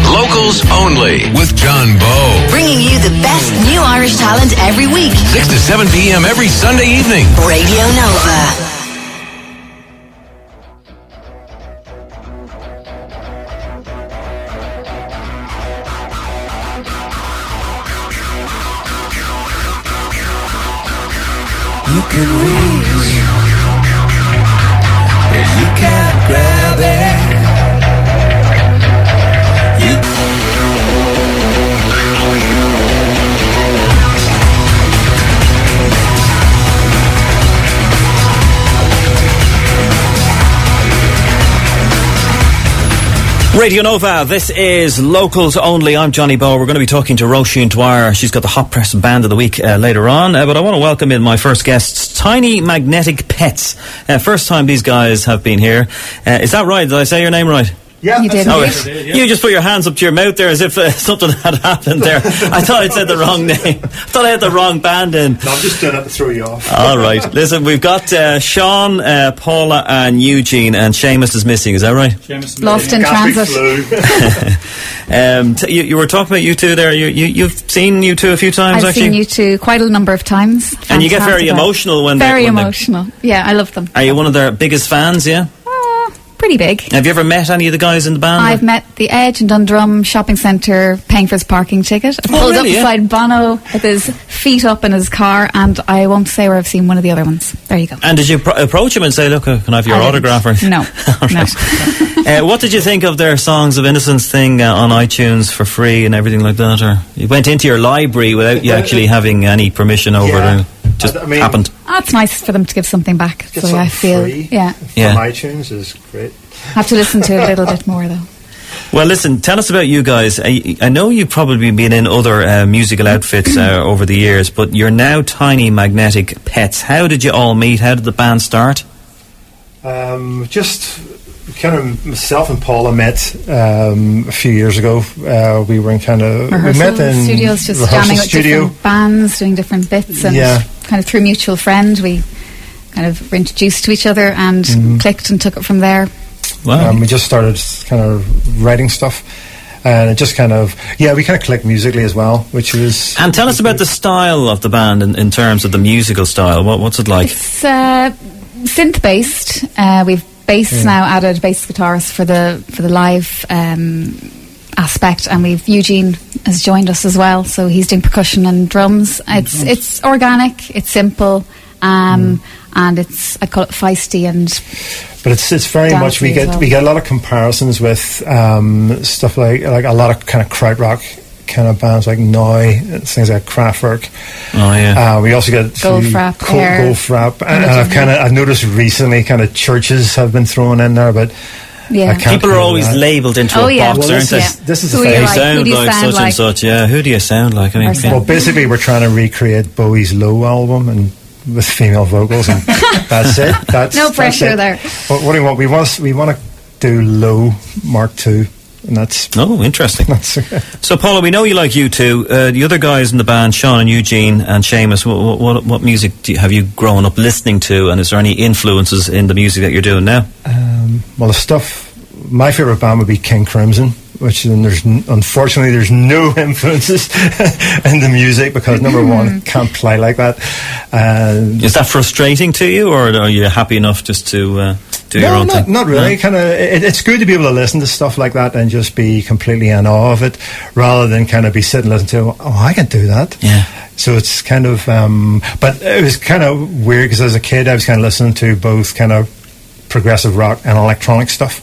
Locals Only with John Bowe. Bringing you the best new Irish talent every week. 6 to 7 p.m. every Sunday evening. Radio Nova. You can reach, but you can't grab it. Radio Nova, this is Locals Only. I'm Johnny Bowe. We're going to be talking to Roisin Dwyer. She's got the Hot Press Band of the Week later on. But I want to welcome in my first guests, Tiny Magnetic Pets. First time these guys have been here. Is that right? Did I say your name right? Yeah, you did. Oh, you just put your hands up to your mouth there as if something had happened there. I thought I'd said the wrong name. I thought I had the wrong band in. No, I'm just doing it to throw you off. All right. Listen, we've got Sean, Paula and Eugene, and Seamus is missing. Is that right? Seamus Lost in transit. You were talking about U2 there. You've seen U2 a few times, I've actually? seen U2 quite a number of times. And you get very Fantastic. emotional when Very they're... emotional. Yeah, I love them. Are you one of their biggest fans, yeah? Pretty big. Have you ever met any of the guys in the band? I've met The Edge in Dundrum shopping centre paying for his parking ticket. I pulled really, up beside Bono with his feet up in his car, and I won't say where I've seen one of the other ones. There you go. And did you approach him and say, look, can I have your I autograph? Or? No. No. What did you think of their Songs of Innocence thing on iTunes for free and everything like that? Or you went into your library without you actually having any permission over it? Just happened. It's nice for them to give something back. Get So I feel, free yeah. from iTunes is great. Have to listen to it a little bit more though. Well, listen, tell us about you guys. I know you've probably been in other musical outfits over the years, but you're now Tiny Magnetic Pets. How did you all meet? How did the band start? Just kind of myself and Paula met a few years ago. We were in kind of Rehearsal we met in studios, just rehearsal jamming with studio. different bands, doing different bits, and kind of through mutual friend, we kind of were introduced to each other and clicked and took it from there. Wow. We just started kind of writing stuff, and it just kind of we kind of clicked musically as well, which was. And tell us about the style of the band in terms of the musical style. What's it like? It's synth based. We've bass now added, bass guitarist for the live aspect, and we've Eugene has joined us as well, so he's doing percussion and drums. It's organic, it's simple, and it's, I call it feisty, but it's very much we get a lot of comparisons with stuff like a lot of kind of krautrock kind of bands like Neu, things like Kraftwerk. Oh yeah. We also get Goldfrapp, and I've noticed recently kind of churches have been thrown in there, but people are always labelled into a box, aren't they? This is the thing. thing. You sound like such and such. Yeah, who do you sound like? I mean, well, basically, we're trying to recreate Bowie's Low album and with female vocals, and that's it. That's no pressure there. What do you want? We want to do Low Mark II. And that's interesting. So, Paula, we know you like U2. The other guys in the band, Sean and Eugene and Seamus, what music have you grown up listening to, and is there any influences in the music that you're doing now? Well, my favourite band would be King Crimson, which unfortunately there's no influences in the music because number one, can't play like that. Is that frustrating to you, or are you happy enough just to do your own thing? Not really. Kind of, it's good to be able to listen to stuff like that and just be completely in awe of it, rather than kind of be sitting and listening to, I can do that. Yeah. So it's kind of, but it was kind of weird because as a kid I was kind of listening to both kind of progressive rock and electronic stuff.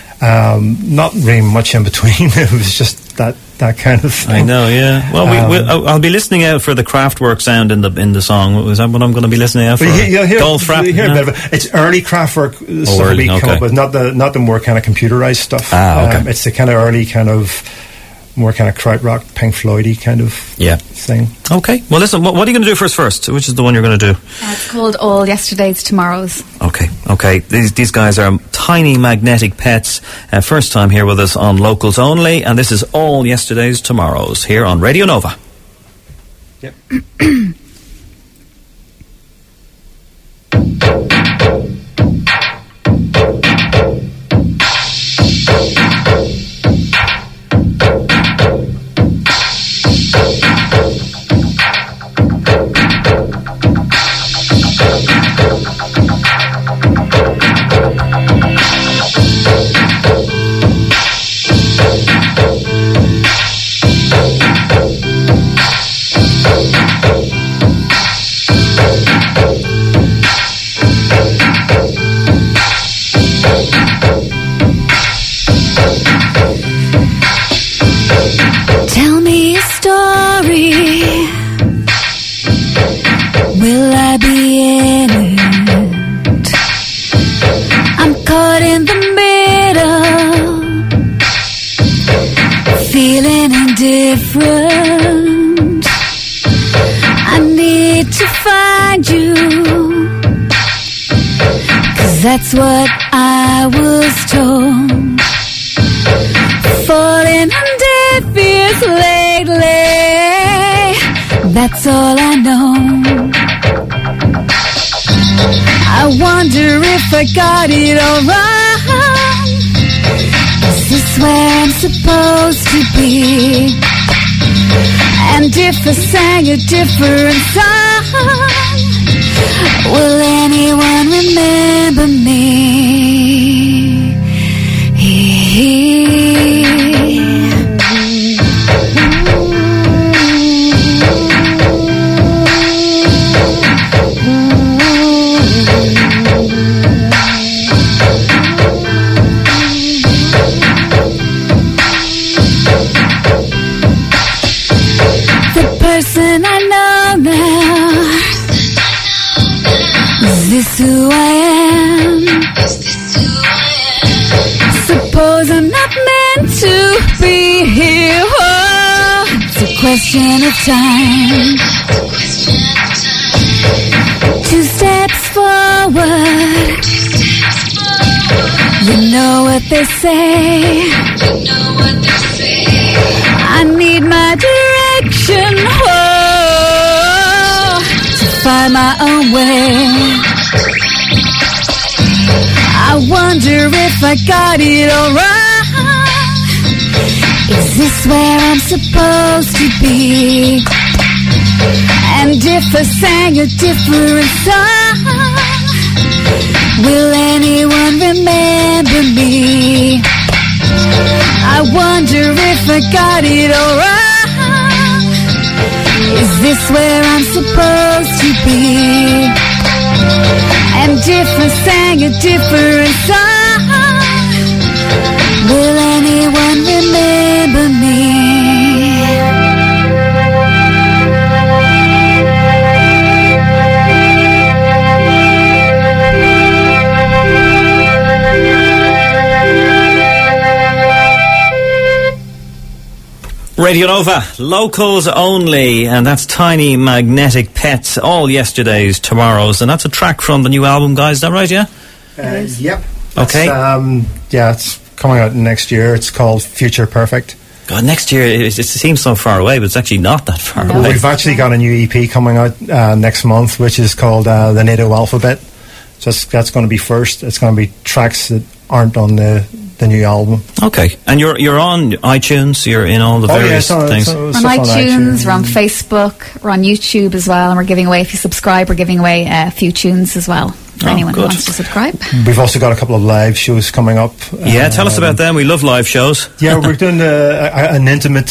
Not really much in between. It was just that kind of thing. I know, yeah. Well, I'll be listening out for the Kraftwerk sound in the song. Is that what I'm going to be listening out for? Goldfrapp. It's early Kraftwerk stuff we come up with, not the more kind of computerized stuff. Okay. It's the kind of early kind of more kind of krautrock, Pink Floyd-y kind of thing. Okay. Well, listen, what are you going to do for us first? Which is the one you're going to do? It's called All Yesterdays, Tomorrows. Okay. These guys are Tiny Magnetic Pets. First time here with us on Locals Only, and this is All Yesterdays, Tomorrows here on Radio Nova. Yep. feeling indifferent. I need to find you, 'cause that's what I was told. Falling on deaf ears lately, that's all I know. I wonder if I got it all wrong. Is this where I'm supposed to be? And if I sang a different song, will anyone remember me? Person I know now, is this who I am? Suppose I'm not meant to be here. Oh, it's a question of time. 2 steps forward. You know what they say. I need my direction, to find my own way. I wonder if I got it all wrong. Is this where I'm supposed to be? And if I sang a different song, will anyone remember me? I wonder if I got it all wrong. Is this where I'm supposed to be? And if I sang a different song, will anyone remember me? Radio Nova, locals only, and that's Tiny Magnetic Pets, all yesterday's, tomorrow's, and that's a track from the new album, guys, is that right, yeah? Yep. Okay. Yeah, it's coming out next year. It's called Future Perfect. God, next year, it seems so far away, but it's actually not that far away. We've actually got a new EP coming out next month, which is called The NATO Alphabet. That's going to be first. It's going to be tracks that aren't on the new album. Okay, and you're on iTunes. You're in all the various things. On iTunes, we're on Facebook, we're on YouTube as well, and we're giving away, if you subscribe, we're giving away a few tunes as well for anyone who wants to subscribe. We've also got a couple of live shows coming up. Yeah, tell us about them. We love live shows. Yeah, we're doing an intimate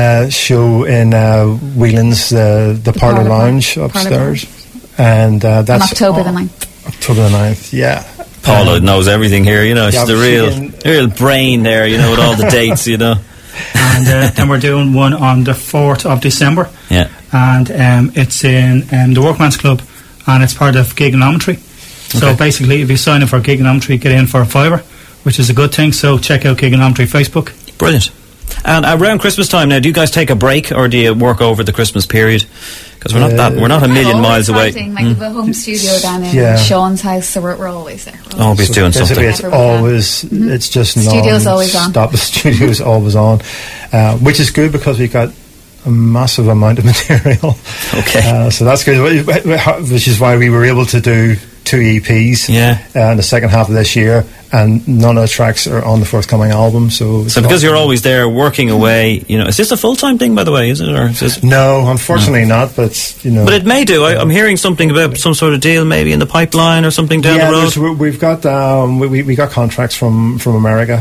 show in Whelan's, the Parlour Lounge upstairs, and that's on October the 9th. October the 9th, yeah. Paula knows everything here, you know. She's the real brain there, you know, with all the dates, you know. And then we're doing one on the 4th of December. Yeah. And it's in the Workman's Club, and it's part of Giganometry. So basically, if you sign up for Giganometry, get in for a $5, which is a good thing. So check out Giganometry Facebook. Brilliant. And around Christmas time now, do you guys take a break, or do you work over the Christmas period? Because we're not a million miles away. Like we have a home studio down in Sean's house, so we're always there. Always doing something. It's always, it's just studio's always on. The studio's always on, which is good because we've got a massive amount of material. Okay. So that's good, which is why we were able to do 2 EPs in the second half of this year, and none of the tracks are on the forthcoming album. So because you're always there working away, you know, is this a full-time thing, by the way, is it? Or is this no, unfortunately not, but it's, you know. But it may do. I'm hearing something about some sort of deal maybe in the pipeline or something down the road. We've got we got contracts from America,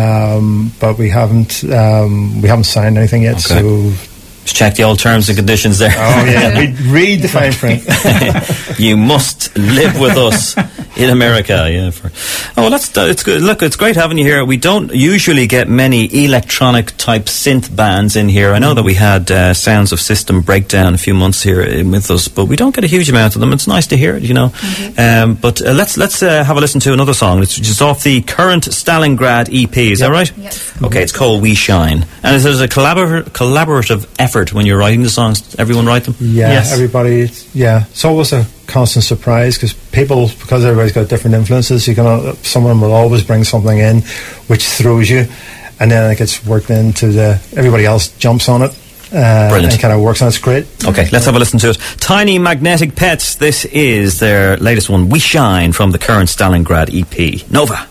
but we haven't signed anything yet, so just check the old terms and conditions there. Oh yeah, read the fine print. You must live with us In America, yeah. It's good. Look, it's great having you here. We don't usually get many electronic type synth bands in here. I know that we had Sounds of System Breakdown a few months here with us, but we don't get a huge amount of them. It's nice to hear it, you know. But let's have a listen to another song. It's just off the current Stalingrad EP. Is that right? Yes. Okay, it's called We Shine. And there's a collaborative effort when you're writing the songs. Everyone write them? Yeah, Yes. everybody. Yeah, it's always a constant surprise because everybody's got different influences. Someone will always bring something in which throws you, and then it gets worked into everybody else jumps on it. Brilliant. And kind of works on it. It's great. Okay, let's have a listen to it. Tiny Magnetic Pets. This is their latest one, We Shine, from the current Stalingrad EP. Nova.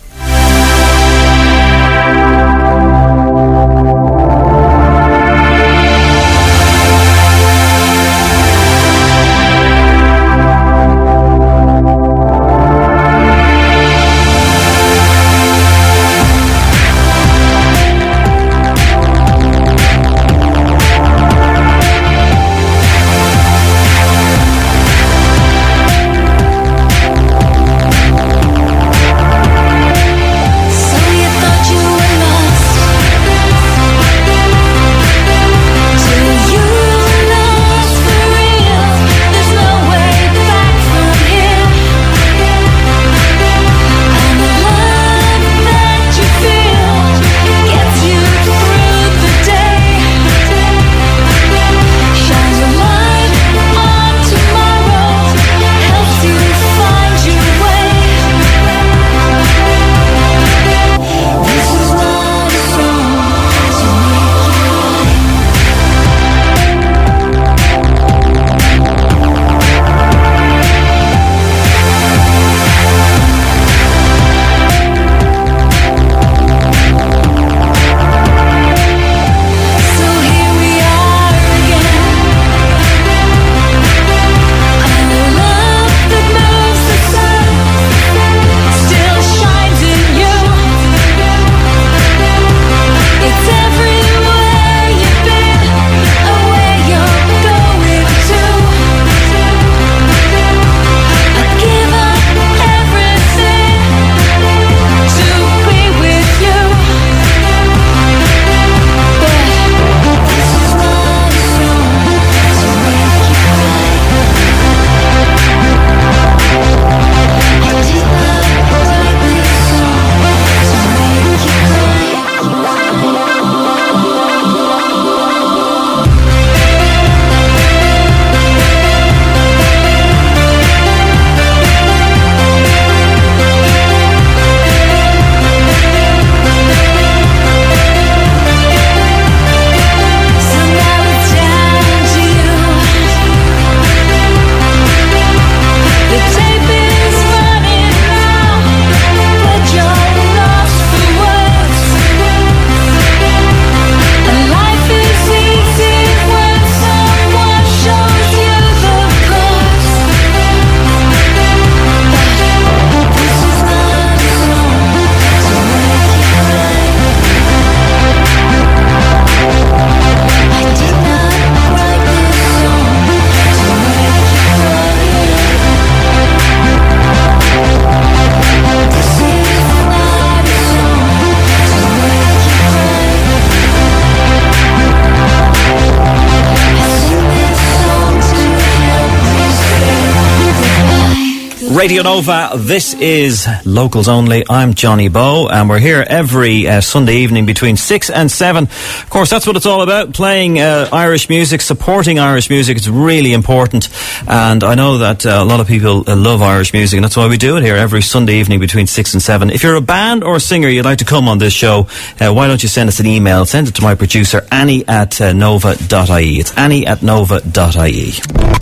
Radio Nova, this is Locals Only. I'm Johnny Bowe, and we're here every Sunday evening between 6 and 7. Of course, that's what it's all about, playing Irish music, supporting Irish music. It's really important, and I know that a lot of people love Irish music, and that's why we do it here every Sunday evening between 6 and 7. If you're a band or a singer you'd like to come on this show, why don't you send us an email? Send it to my producer, Annie at nova.ie. It's Annie at nova.ie.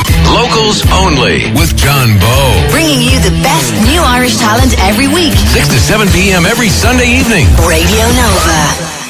Locals Only with John Bowe. Bringing you the best new Irish talent every week. 6 to 7 p.m. every Sunday evening. Radio Nova.